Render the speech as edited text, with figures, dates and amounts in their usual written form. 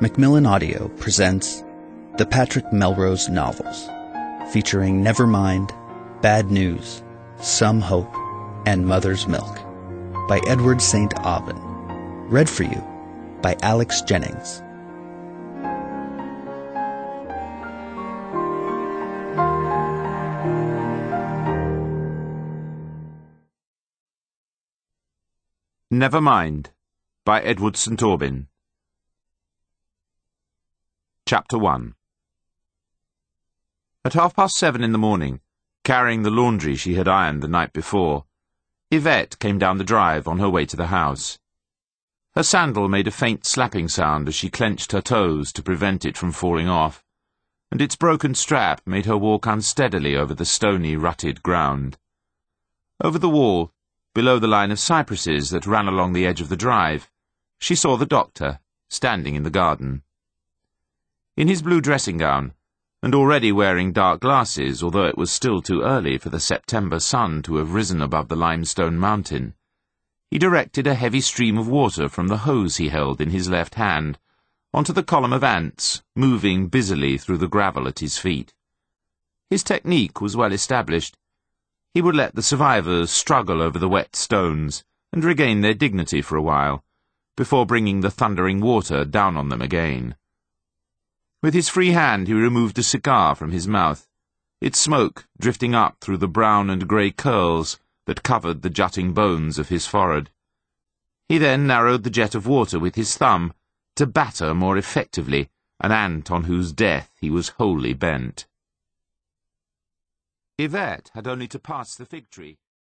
Macmillan Audio presents the Patrick Melrose Novels, featuring Nevermind, Bad News, Some Hope, and Mother's Milk, by Edward St. Aubin. Read for you by Alex Jennings. Nevermind, by Edward St. Aubin. Chapter 1. At 7:30 in the morning, carrying the laundry she had ironed the night before, Yvette came down the drive on her way to the house. Her sandal made a faint slapping sound as she clenched her toes to prevent it from falling off, and its broken strap made her walk unsteadily over the stony, rutted ground. Over the wall, below the line of cypresses that ran along the edge of the drive, she saw the doctor, standing in the garden. In his blue dressing gown, and already wearing dark glasses, although it was still too early for the September sun to have risen above the limestone mountain, he directed a heavy stream of water from the hose he held in his left hand onto the column of ants moving busily through the gravel at his feet. His technique was well established. He would let the survivors struggle over the wet stones and regain their dignity for a while, before bringing the thundering water down on them again. With his free hand he removed a cigar from his mouth, its smoke drifting up through the brown and grey curls that covered the jutting bones of his forehead. He then narrowed the jet of water with his thumb to batter more effectively an ant on whose death he was wholly bent. Yvette had only to pass the fig tree,